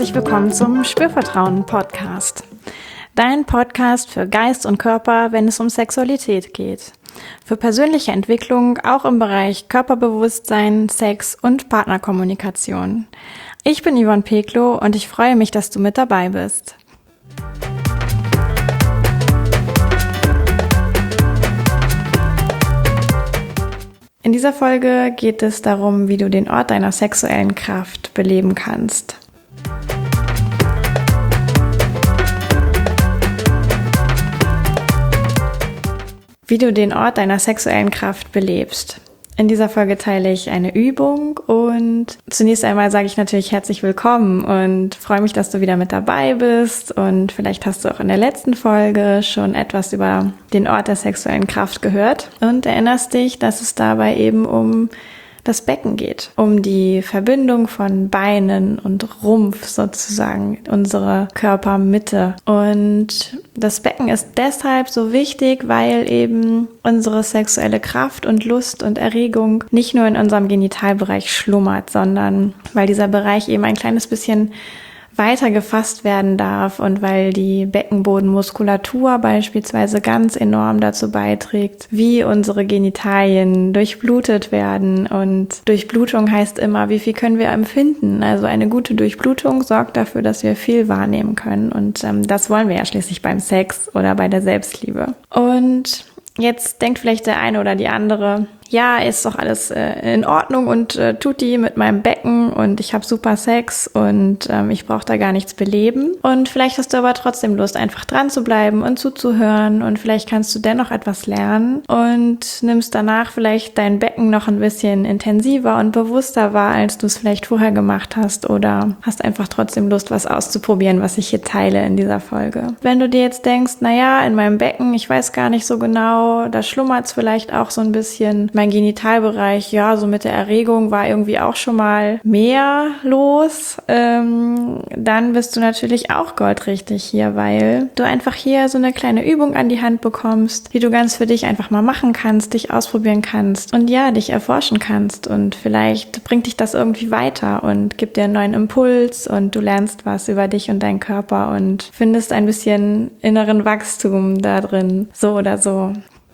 herzlich willkommen zum Spürvertrauen-Podcast. Dein Podcast für Geist und Körper, wenn es um Sexualität geht. Für persönliche Entwicklung auch im Bereich Körperbewusstsein, Sex und Partnerkommunikation. Ich bin Yvonne Peklo und ich freue mich, dass du mit dabei bist. In dieser Folge geht es darum, wie du den Ort deiner sexuellen Kraft beleben kannst. Wie du den Ort deiner sexuellen Kraft belebst. In dieser Folge teile ich eine Übung und zunächst einmal sage ich natürlich herzlich willkommen und freue mich, dass du wieder mit dabei bist und vielleicht hast du auch in der letzten Folge schon etwas über den Ort der sexuellen Kraft gehört und erinnerst dich, dass es dabei eben um das Becken geht, um die Verbindung von Beinen und Rumpf sozusagen, unsere Körpermitte. Und das Becken ist deshalb so wichtig, weil eben unsere sexuelle Kraft und Lust und Erregung nicht nur in unserem Genitalbereich schlummert, sondern weil dieser Bereich eben ein kleines bisschen weiter gefasst werden darf und weil die Beckenbodenmuskulatur beispielsweise ganz enorm dazu beiträgt, wie unsere Genitalien durchblutet werden. Und Durchblutung heißt immer, wie viel können wir empfinden? Also eine gute Durchblutung sorgt dafür, dass wir viel wahrnehmen können. Und das wollen wir ja schließlich beim Sex oder bei der Selbstliebe. Und jetzt denkt vielleicht der eine oder die andere, ja, ist doch alles in Ordnung und tutti mit meinem Becken und ich habe super Sex und ich brauche da gar nichts beleben. Und vielleicht hast du aber trotzdem Lust, einfach dran zu bleiben und zuzuhören und vielleicht kannst du dennoch etwas lernen und nimmst danach vielleicht dein Becken noch ein bisschen intensiver und bewusster wahr, als du es vielleicht vorher gemacht hast oder hast einfach trotzdem Lust, was auszuprobieren, was ich hier teile in dieser Folge. Wenn du dir jetzt denkst, naja, in meinem Becken, ich weiß gar nicht so genau, da schlummert es vielleicht auch so ein bisschen. Mein Genitalbereich, ja, so mit der Erregung war irgendwie auch schon mal mehr los. Dann bist du natürlich auch goldrichtig hier, weil du einfach hier so eine kleine Übung an die Hand bekommst, die du ganz für dich einfach mal machen kannst, dich ausprobieren kannst und ja, dich erforschen kannst. Und vielleicht bringt dich das irgendwie weiter und gibt dir einen neuen Impuls und du lernst was über dich und deinen Körper und findest ein bisschen inneren Wachstum da drin, so oder so.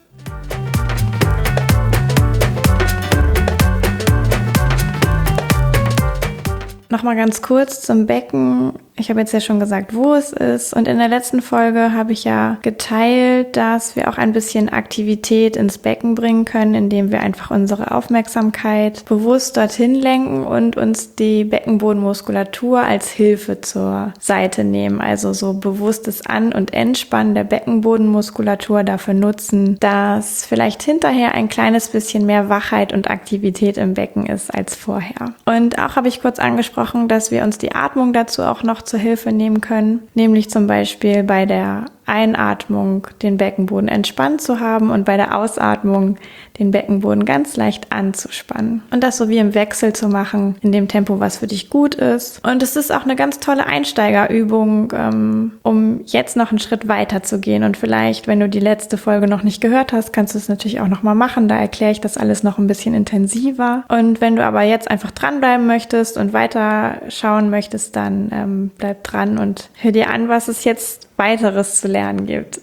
Nochmal ganz kurz zum Becken. Ich habe jetzt ja schon gesagt, wo es ist. Und in der letzten Folge habe ich ja geteilt, dass wir auch ein bisschen Aktivität ins Becken bringen können, indem wir einfach unsere Aufmerksamkeit bewusst dorthin lenken und uns die Beckenbodenmuskulatur als Hilfe zur Seite nehmen. Also so bewusstes An- und Entspannen der Beckenbodenmuskulatur dafür nutzen, dass vielleicht hinterher ein kleines bisschen mehr Wachheit und Aktivität im Becken ist als vorher. Und auch habe ich kurz angesprochen, dass wir uns die Atmung dazu auch noch zur Hilfe nehmen können, nämlich zum Beispiel bei der Einatmung den Beckenboden entspannt zu haben und bei der Ausatmung den Beckenboden ganz leicht anzuspannen. Und das so wie im Wechsel zu machen, in dem Tempo, was für dich gut ist. Und es ist auch eine ganz tolle Einsteigerübung, um jetzt noch einen Schritt weiter zu gehen. Und vielleicht, wenn du die letzte Folge noch nicht gehört hast, kannst du es natürlich auch nochmal machen. Da erkläre ich das alles noch ein bisschen intensiver. Und wenn du aber jetzt einfach dranbleiben möchtest und weiter schauen möchtest, dann bleib dran und hör dir an, was es jetzt weiteres zu lernen gibt.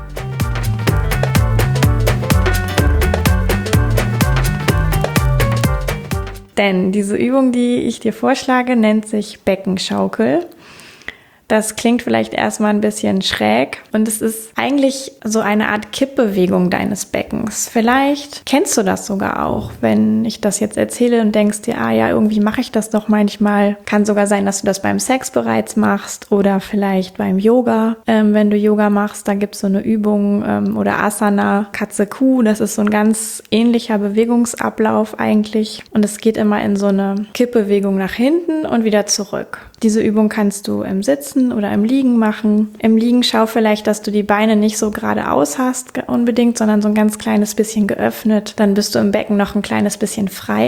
Denn diese Übung, die ich dir vorschlage, nennt sich Beckenschaukel. Das klingt vielleicht erstmal ein bisschen schräg und es ist eigentlich so eine Art Kippbewegung deines Beckens. Vielleicht kennst du das sogar auch, wenn ich das jetzt erzähle und denkst dir, ja, irgendwie mache ich das doch manchmal. Kann sogar sein, dass du das beim Sex bereits machst oder vielleicht beim Yoga. Wenn du Yoga machst, da gibt es so eine Übung oder Asana, Katze-Kuh, das ist so ein ganz ähnlicher Bewegungsablauf eigentlich und es geht immer in so eine Kippbewegung nach hinten und wieder zurück. Diese Übung kannst du im Sitzen oder im Liegen machen. Im Liegen schau vielleicht, dass du die Beine nicht so geradeaus hast unbedingt, sondern so ein ganz kleines bisschen geöffnet. Dann bist du im Becken noch ein kleines bisschen freier.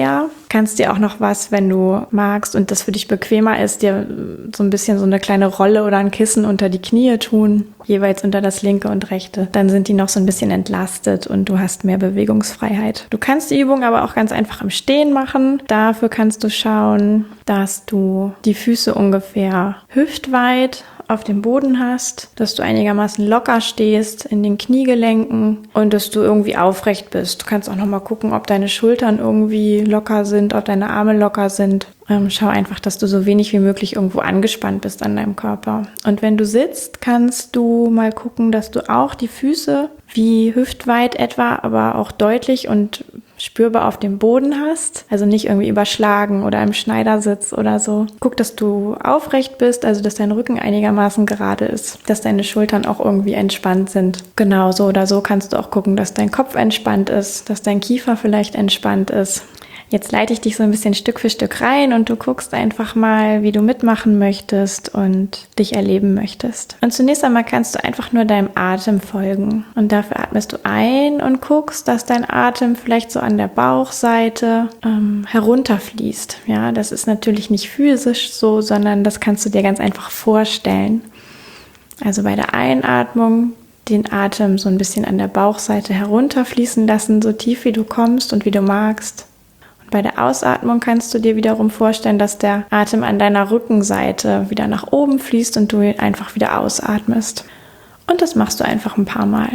Kannst dir auch noch was, wenn du magst und das für dich bequemer ist, dir so ein bisschen so eine kleine Rolle oder ein Kissen unter die Knie tun, jeweils unter das linke und rechte. Dann sind die noch so ein bisschen entlastet und du hast mehr Bewegungsfreiheit. Du kannst die Übung aber auch ganz einfach im Stehen machen. Dafür kannst du schauen, dass du die Füße ungefähr hüftweit auf dem Boden hast, dass du einigermaßen locker stehst in den Kniegelenken und dass du irgendwie aufrecht bist. Du kannst auch nochmal gucken, ob deine Schultern irgendwie locker sind, ob deine Arme locker sind. Schau einfach, dass du so wenig wie möglich irgendwo angespannt bist an deinem Körper. Und wenn du sitzt, kannst du mal gucken, dass du auch die Füße wie hüftweit etwa, aber auch deutlich und spürbar auf dem Boden hast, also nicht irgendwie überschlagen oder im Schneidersitz oder so. Guck, dass du aufrecht bist, also dass dein Rücken einigermaßen gerade ist, dass deine Schultern auch irgendwie entspannt sind. Genau, so oder so kannst du auch gucken, dass dein Kopf entspannt ist, dass dein Kiefer vielleicht entspannt ist. Jetzt leite ich dich so ein bisschen Stück für Stück rein und du guckst einfach mal, wie du mitmachen möchtest und dich erleben möchtest. Und zunächst einmal kannst du einfach nur deinem Atem folgen. Und dafür atmest du ein und guckst, dass dein Atem vielleicht so an der Bauchseite herunterfließt. Ja, das ist natürlich nicht physisch so, sondern das kannst du dir ganz einfach vorstellen. Also bei der Einatmung den Atem so ein bisschen an der Bauchseite herunterfließen lassen, so tief wie du kommst und wie du magst. Bei der Ausatmung kannst du dir wiederum vorstellen, dass der Atem an deiner Rückenseite wieder nach oben fließt und du ihn einfach wieder ausatmest. Und das machst du einfach ein paar Mal.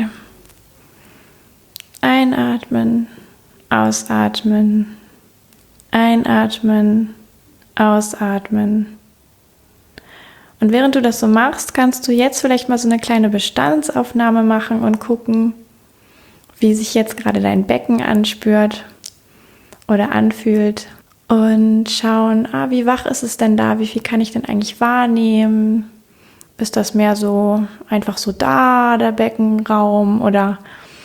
Einatmen, ausatmen, einatmen, ausatmen. Und während du das so machst, kannst du jetzt vielleicht mal so eine kleine Bestandsaufnahme machen und gucken, wie sich jetzt gerade dein Becken anspürt oder anfühlt und schauen, wie wach ist es denn da, wie viel kann ich denn eigentlich wahrnehmen? Ist das mehr so einfach so da, der Beckenraum, oder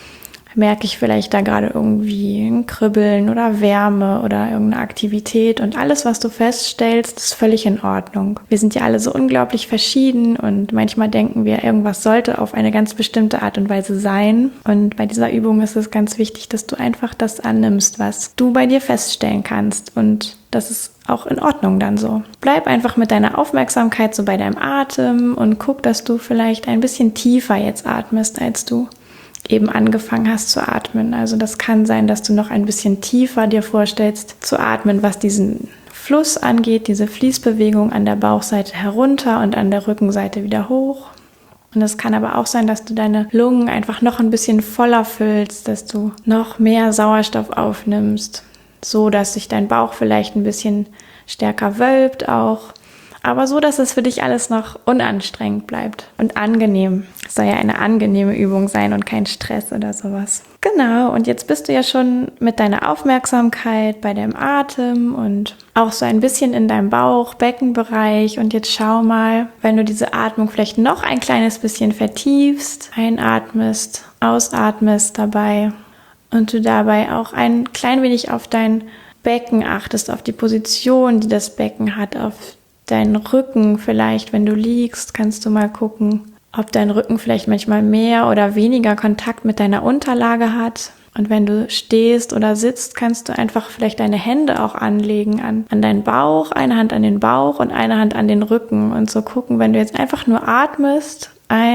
merke ich vielleicht da gerade irgendwie ein Kribbeln oder Wärme oder irgendeine Aktivität, und alles, was du feststellst, ist völlig in Ordnung. Wir sind ja alle so unglaublich verschieden und manchmal denken wir, irgendwas sollte auf eine ganz bestimmte Art und Weise sein, und bei dieser Übung ist es ganz wichtig, dass du einfach das annimmst, was du bei dir feststellen kannst, und das ist auch in Ordnung dann so. Bleib einfach mit deiner Aufmerksamkeit so bei deinem Atem und guck, dass du vielleicht ein bisschen tiefer jetzt atmest, als du eben angefangen hast zu atmen. Also das kann sein, dass du noch ein bisschen tiefer dir vorstellst zu atmen, was diesen Fluss angeht, diese Fließbewegung an der Bauchseite herunter und an der Rückenseite wieder hoch. Und es kann aber auch sein, dass du deine Lungen einfach noch ein bisschen voller füllst, dass du noch mehr Sauerstoff aufnimmst, so dass sich dein Bauch vielleicht ein bisschen stärker wölbt auch. Aber so, dass es für dich alles noch unanstrengend bleibt und angenehm. Es soll ja eine angenehme Übung sein und kein Stress oder sowas. Genau, und jetzt bist du ja schon mit deiner Aufmerksamkeit bei deinem Atem und auch so ein bisschen in deinem Bauch-Beckenbereich. Und jetzt schau mal, wenn du diese Atmung vielleicht noch ein kleines bisschen vertiefst, einatmest, ausatmest dabei und du dabei auch ein klein wenig auf dein Becken achtest, auf die Position, die das Becken hat, auf deinen Rücken vielleicht, wenn du liegst, kannst du mal gucken, ob dein Rücken vielleicht manchmal mehr oder weniger Kontakt mit deiner Unterlage hat. Und wenn du stehst oder sitzt, kannst du einfach vielleicht deine Hände auch anlegen an deinen Bauch, eine Hand an den Bauch und eine Hand an den Rücken, und so gucken, wenn du jetzt einfach nur atmest,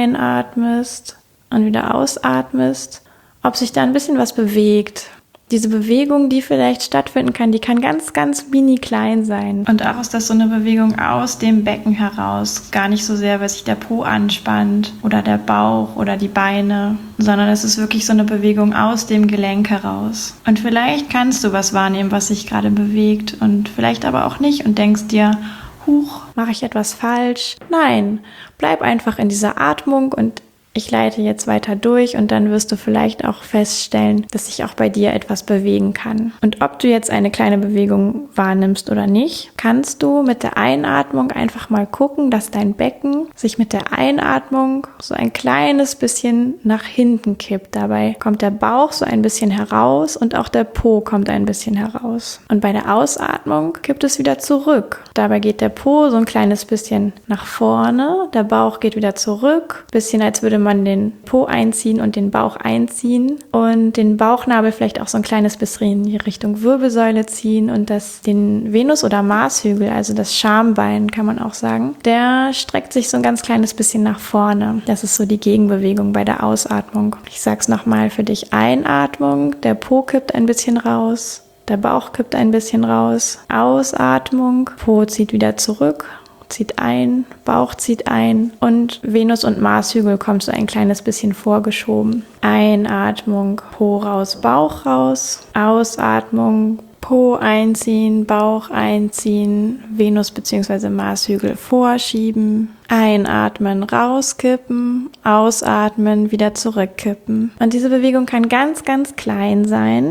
einatmest und wieder ausatmest, ob sich da ein bisschen was bewegt. Diese Bewegung, die vielleicht stattfinden kann, die kann ganz, ganz mini klein sein. Und auch ist das so eine Bewegung aus dem Becken heraus. Gar nicht so sehr, weil sich der Po anspannt oder der Bauch oder die Beine, sondern es ist wirklich so eine Bewegung aus dem Gelenk heraus. Und vielleicht kannst du was wahrnehmen, was sich gerade bewegt, und vielleicht aber auch nicht und denkst dir, huch, mache ich etwas falsch? Nein, bleib einfach in dieser Atmung und ich leite jetzt weiter durch, und dann wirst du vielleicht auch feststellen, dass sich auch bei dir etwas bewegen kann. Und ob du jetzt eine kleine Bewegung wahrnimmst oder nicht, kannst du mit der Einatmung einfach mal gucken, dass dein Becken sich mit der Einatmung so ein kleines bisschen nach hinten kippt. Dabei kommt der Bauch so ein bisschen heraus und auch der Po kommt ein bisschen heraus. Und bei der Ausatmung kippt es wieder zurück. Dabei geht der Po so ein kleines bisschen nach vorne, der Bauch geht wieder zurück, bisschen als würde man den Po einziehen und den Bauch einziehen und den Bauchnabel vielleicht auch so ein kleines bisschen in die Richtung Wirbelsäule ziehen und den Venus- oder Marshügel, also das Schambein kann man auch sagen, der streckt sich so ein ganz kleines bisschen nach vorne. Das ist so die Gegenbewegung bei der Ausatmung. Ich sag's nochmal für dich. Einatmung, der Po kippt ein bisschen raus, der Bauch kippt ein bisschen raus. Ausatmung, Po zieht wieder zurück, zieht ein, Bauch zieht ein und Venus- und Marshügel kommt so ein kleines bisschen vorgeschoben. Einatmung, Po raus, Bauch raus. Ausatmung, Po einziehen, Bauch einziehen, Venus bzw. Marshügel vorschieben. Einatmen, rauskippen, ausatmen, wieder zurückkippen. Und diese Bewegung kann ganz, ganz klein sein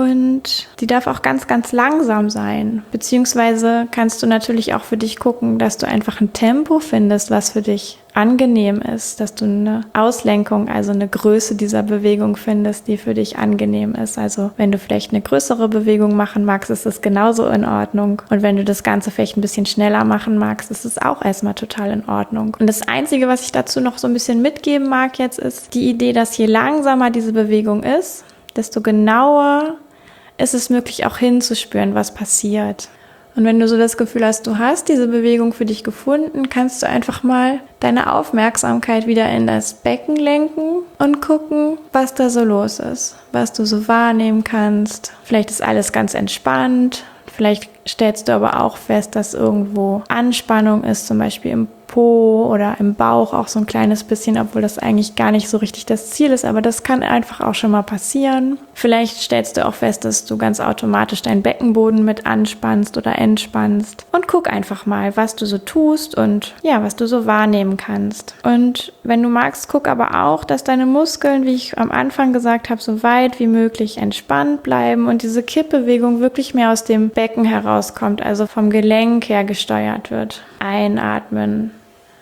und die darf auch ganz, ganz langsam sein. Beziehungsweise kannst du natürlich auch für dich gucken, dass du einfach ein Tempo findest, was für dich angenehm ist, dass du eine Auslenkung, also eine Größe dieser Bewegung findest, die für dich angenehm ist. Also wenn du vielleicht eine größere Bewegung machen magst, ist das genauso in Ordnung. Und wenn du das Ganze vielleicht ein bisschen schneller machen magst, ist es auch erstmal total in Ordnung. Und das Einzige, was ich dazu noch so ein bisschen mitgeben mag jetzt, ist die Idee, dass je langsamer diese Bewegung ist, desto genauer ist es möglich auch hinzuspüren, was passiert. Und wenn du so das Gefühl hast, du hast diese Bewegung für dich gefunden, kannst du einfach mal deine Aufmerksamkeit wieder in das Becken lenken und gucken, was da so los ist, was du so wahrnehmen kannst. Vielleicht ist alles ganz entspannt, vielleicht stellst du aber auch fest, dass irgendwo Anspannung ist, zum Beispiel im Po oder im Bauch auch so ein kleines bisschen, obwohl das eigentlich gar nicht so richtig das Ziel ist, aber das kann einfach auch schon mal passieren. Vielleicht stellst du auch fest, dass du ganz automatisch deinen Beckenboden mit anspannst oder entspannst und guck einfach mal, was du so tust und ja, was du so wahrnehmen kannst. Und wenn du magst, guck aber auch, dass deine Muskeln, wie ich am Anfang gesagt habe, so weit wie möglich entspannt bleiben und diese Kippbewegung wirklich mehr aus dem Becken herauskommt, also vom Gelenk her gesteuert wird. Einatmen.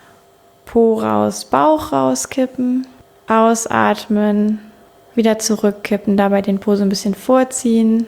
Po raus, Bauch rauskippen, ausatmen, wieder zurückkippen, dabei den Po so ein bisschen vorziehen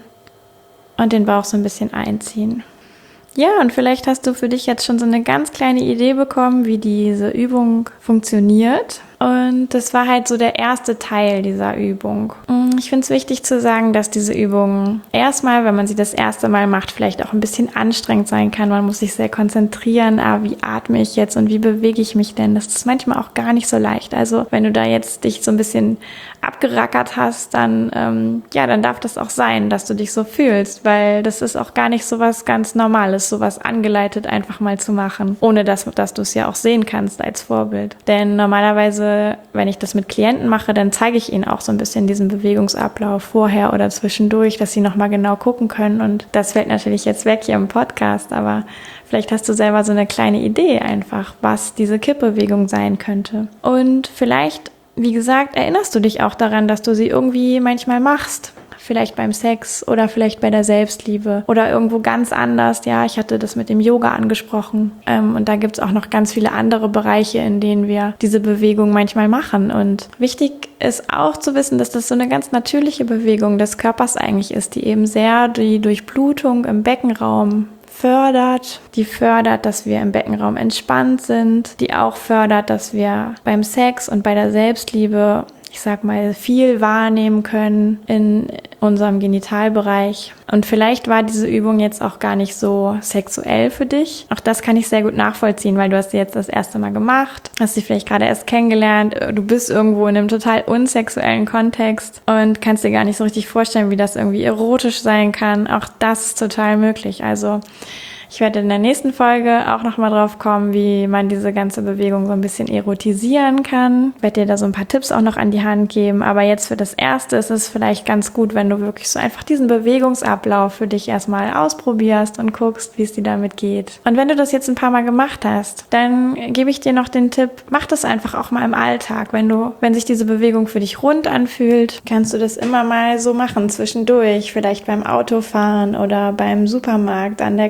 und den Bauch so ein bisschen einziehen. Ja, und vielleicht hast du für dich jetzt schon so eine ganz kleine Idee bekommen, wie diese Übung funktioniert. Und das war halt so der erste Teil dieser Übung. Ich finde es wichtig zu sagen, dass diese Übung erstmal, wenn man sie das erste Mal macht, vielleicht auch ein bisschen anstrengend sein kann. Man muss sich sehr konzentrieren, wie atme ich jetzt und wie bewege ich mich denn? Das ist manchmal auch gar nicht so leicht. Also wenn du da jetzt dich so ein bisschen abgerackert hast, dann darf das auch sein, dass du dich so fühlst, weil das ist auch gar nicht so was ganz Normales, so was angeleitet einfach mal zu machen, ohne dass du es ja auch sehen kannst als Vorbild. Denn normalerweise, wenn ich das mit Klienten mache, dann zeige ich ihnen auch so ein bisschen diesen Bewegungsablauf vorher oder zwischendurch, dass sie nochmal genau gucken können und das fällt natürlich jetzt weg hier im Podcast, aber vielleicht hast du selber so eine kleine Idee einfach, was diese Kippbewegung sein könnte. Und vielleicht, wie gesagt, erinnerst du dich auch daran, dass du sie irgendwie manchmal machst. Vielleicht beim Sex oder vielleicht bei der Selbstliebe oder irgendwo ganz anders. Ja, ich hatte das mit dem Yoga angesprochen. Und da gibt's auch noch ganz viele andere Bereiche, in denen wir diese Bewegung manchmal machen. Und wichtig ist auch zu wissen, dass das so eine ganz natürliche Bewegung des Körpers eigentlich ist, die eben sehr die Durchblutung im Beckenraum fördert, die fördert, dass wir im Beckenraum entspannt sind, die auch fördert, dass wir beim Sex und bei der Selbstliebe, ich sag mal, viel wahrnehmen können in unserem Genitalbereich. Und vielleicht war diese Übung jetzt auch gar nicht so sexuell für dich. Auch das kann ich sehr gut nachvollziehen, weil du hast sie jetzt das erste Mal gemacht, hast sie vielleicht gerade erst kennengelernt, du bist irgendwo in einem total unsexuellen Kontext und kannst dir gar nicht so richtig vorstellen, wie das irgendwie erotisch sein kann. Auch das ist total möglich. Also ich werde in der nächsten Folge auch nochmal drauf kommen, wie man diese ganze Bewegung so ein bisschen erotisieren kann. Ich werde dir da so ein paar Tipps auch noch an die Hand geben. Aber jetzt für das Erste ist es vielleicht ganz gut, wenn du wirklich so einfach diesen Bewegungsablauf für dich erstmal ausprobierst und guckst, wie es dir damit geht. Und wenn du das jetzt ein paar Mal gemacht hast, dann gebe ich dir noch den Tipp, mach das einfach auch mal im Alltag. Wenn sich diese Bewegung für dich rund anfühlt, kannst du das immer mal so machen zwischendurch. Vielleicht beim Autofahren oder beim Supermarkt an der Kasse.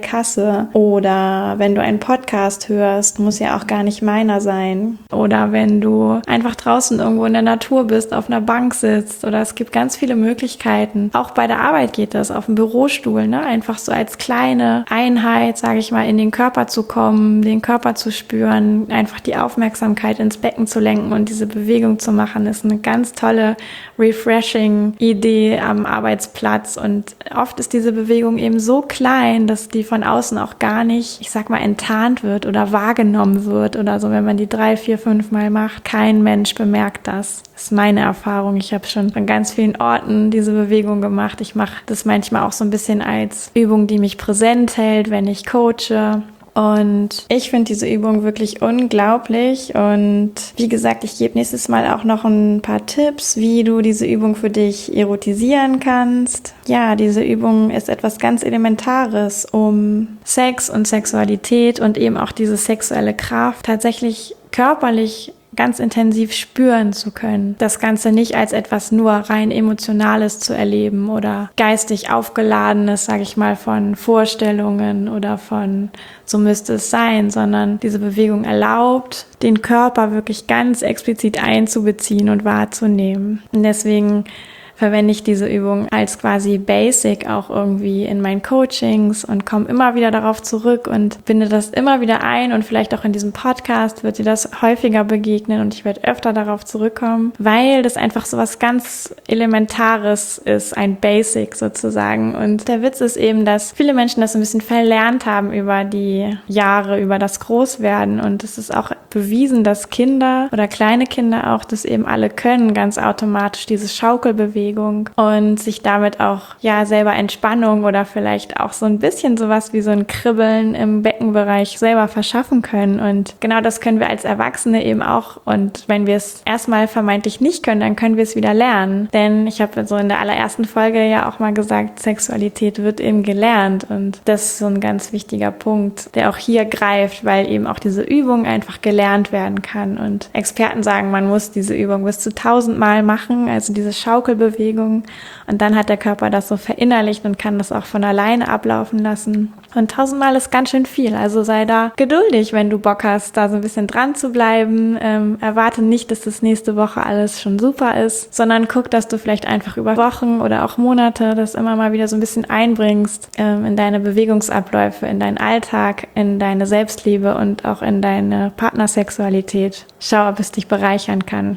Gruppe oder wenn du einen Podcast hörst, muss ja auch gar nicht meiner sein. Oder wenn du einfach draußen irgendwo in der Natur bist, auf einer Bank sitzt oder es gibt ganz viele Möglichkeiten. Auch bei der Arbeit geht das, auf dem Bürostuhl, ne? Einfach so als kleine Einheit, sage ich mal, in den Körper zu kommen, den Körper zu spüren, einfach die Aufmerksamkeit ins Becken zu lenken und diese Bewegung zu machen, ist eine ganz tolle, refreshing Idee am Arbeitsplatz. Und oft ist diese Bewegung eben so klein, dass die von außen auch gar nicht, ich sag mal, enttarnt wird oder wahrgenommen wird oder so, wenn man die 3, 4, 5 Mal macht. Kein Mensch bemerkt das. Das ist meine Erfahrung. Ich habe schon an ganz vielen Orten diese Bewegung gemacht. Ich mache das manchmal auch so ein bisschen als Übung, die mich präsent hält, wenn ich coache. Und ich finde diese Übung wirklich unglaublich und wie gesagt, ich gebe nächstes Mal auch noch ein paar Tipps, wie du diese Übung für dich erotisieren kannst. Ja, diese Übung ist etwas ganz Elementares, um Sex und Sexualität und eben auch diese sexuelle Kraft tatsächlich körperlich ganz intensiv spüren zu können. Das Ganze nicht als etwas nur rein Emotionales zu erleben oder geistig Aufgeladenes, sage ich mal, von Vorstellungen oder von so müsste es sein, sondern diese Bewegung erlaubt, den Körper wirklich ganz explizit einzubeziehen und wahrzunehmen. Und deswegen verwende ich diese Übung als quasi Basic auch irgendwie in meinen Coachings und komme immer wieder darauf zurück und binde das immer wieder ein und vielleicht auch in diesem Podcast wird dir das häufiger begegnen und ich werde öfter darauf zurückkommen, weil das einfach so was ganz Elementares ist, ein Basic sozusagen. Und der Witz ist eben, dass viele Menschen das ein bisschen verlernt haben über die Jahre, über das Großwerden und es ist auch bewiesen, dass Kinder oder kleine Kinder auch das eben alle können, ganz automatisch diese Schaukelbewegung und sich damit auch ja selber Entspannung oder vielleicht auch so ein bisschen sowas wie so ein Kribbeln im Beckenbereich selber verschaffen können. Und genau das können wir als Erwachsene eben auch. Und wenn wir es erstmal vermeintlich nicht können, dann können wir es wieder lernen. Denn ich habe so in der allerersten Folge ja auch mal gesagt, Sexualität wird eben gelernt. Und das ist so ein ganz wichtiger Punkt, der auch hier greift, weil eben auch diese Übung einfach gelernt werden kann. Und Experten sagen, man muss diese Übung bis zu 1000 Mal machen, also diese Schaukelbewegung. Und dann hat der Körper das so verinnerlicht und kann das auch von alleine ablaufen lassen. Und 1000 Mal ist ganz schön viel. Also sei da geduldig, wenn du Bock hast, da so ein bisschen dran zu bleiben. Erwarte nicht, dass das nächste Woche alles schon super ist, sondern guck, dass du vielleicht einfach über Wochen oder auch Monate das immer mal wieder so ein bisschen einbringst in deine Bewegungsabläufe, in deinen Alltag, in deine Selbstliebe und auch in deine Partnersexualität. Schau, ob es dich bereichern kann.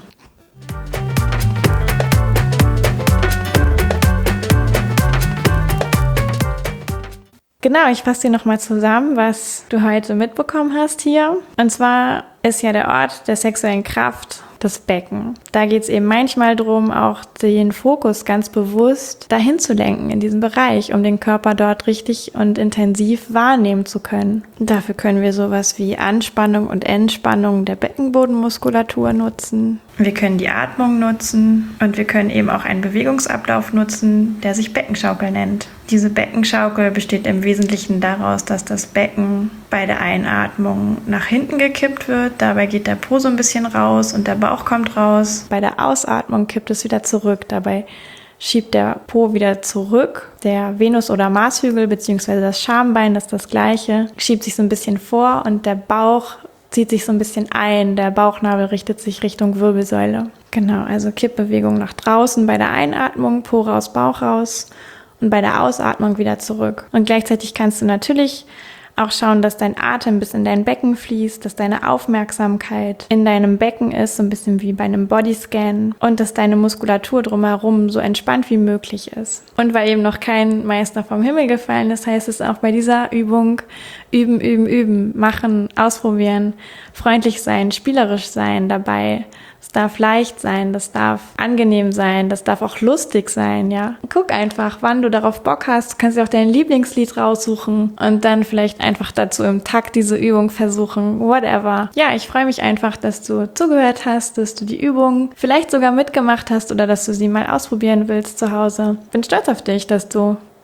Genau, ich fasse dir nochmal zusammen, was du heute mitbekommen hast hier. Und zwar ist ja der Ort der sexuellen Kraft das Becken. Da geht es eben manchmal darum, auch den Fokus ganz bewusst dahin zu lenken in diesem Bereich, um den Körper dort richtig und intensiv wahrnehmen zu können. Dafür können wir sowas wie Anspannung und Entspannung der Beckenbodenmuskulatur nutzen. Wir können die Atmung nutzen und wir können eben auch einen Bewegungsablauf nutzen, der sich Beckenschaukel nennt. Diese Beckenschaukel besteht im Wesentlichen daraus, dass das Becken bei der Einatmung nach hinten gekippt wird. Dabei geht der Po so ein bisschen raus und der Bauch kommt raus. Bei der Ausatmung kippt es wieder zurück. Dabei schiebt der Po wieder zurück. Der Venus- oder Marshügel bzw. das Schambein, das ist das gleiche, schiebt sich so ein bisschen vor und der Bauch zieht sich so ein bisschen ein. Der Bauchnabel richtet sich Richtung Wirbelsäule. Genau, also Kippbewegung nach draußen bei der Einatmung, Po raus, Bauch raus und bei der Ausatmung wieder zurück. Und gleichzeitig kannst du natürlich auch schauen, dass dein Atem bis in dein Becken fließt, dass deine Aufmerksamkeit in deinem Becken ist, so ein bisschen wie bei einem Bodyscan und dass deine Muskulatur drumherum so entspannt wie möglich ist. Und weil eben noch kein Meister vom Himmel gefallen ist, heißt es auch bei dieser Übung üben, üben, üben, machen, ausprobieren, freundlich sein, spielerisch sein dabei. Es darf leicht sein, das darf angenehm sein, das darf auch lustig sein, ja. Guck einfach, wann du darauf Bock hast. Du kannst dir auch dein Lieblingslied raussuchen und dann vielleicht einfach dazu im Takt diese Übung versuchen, whatever. Ja, ich freue mich einfach, dass du zugehört hast, dass du die Übung vielleicht sogar mitgemacht hast oder dass du sie mal ausprobieren willst zu Hause. Bin stolz auf dich, dass du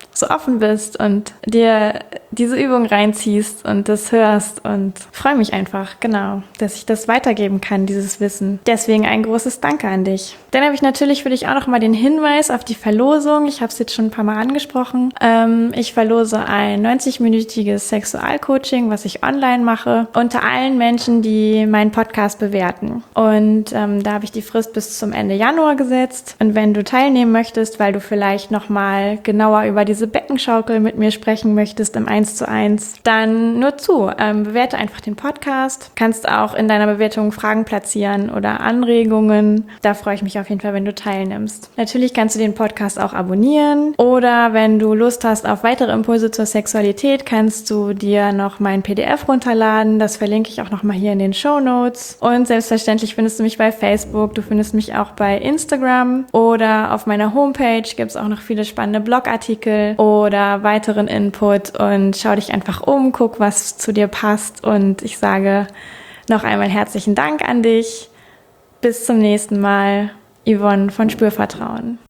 so offen bist und dir diese Übung reinziehst und das hörst und freue mich einfach, genau, dass ich das weitergeben kann, dieses Wissen. Deswegen ein großes Danke an dich. Dann habe ich natürlich für dich auch nochmal den Hinweis auf die Verlosung. Ich habe es jetzt schon ein paar Mal angesprochen. Ich verlose ein 90-minütiges Sexualcoaching, was ich online mache, unter allen Menschen, die meinen Podcast bewerten. Und da habe ich die Frist bis zum Ende Januar gesetzt. Und wenn du teilnehmen möchtest, weil du vielleicht nochmal genauer über diese Beckenschaukel mit mir sprechen möchtest im 1:1, dann nur zu. Bewerte einfach den Podcast. Kannst auch in deiner Bewertung Fragen platzieren oder Anregungen. Da freue ich mich auf jeden Fall, wenn du teilnimmst. Natürlich kannst du den Podcast auch abonnieren. Oder wenn du Lust hast auf weitere Impulse zur Sexualität, kannst du dir noch mein PDF runterladen. Das verlinke ich auch nochmal hier in den Shownotes. Und selbstverständlich findest du mich bei Facebook. Du findest mich auch bei Instagram oder auf meiner Homepage gibt es auch noch viele spannende Blogartikel oder weiteren Input, und schau dich einfach um, guck, was zu dir passt, und ich sage noch einmal herzlichen Dank an dich. Bis zum nächsten Mal. Yvonne von Spürvertrauen.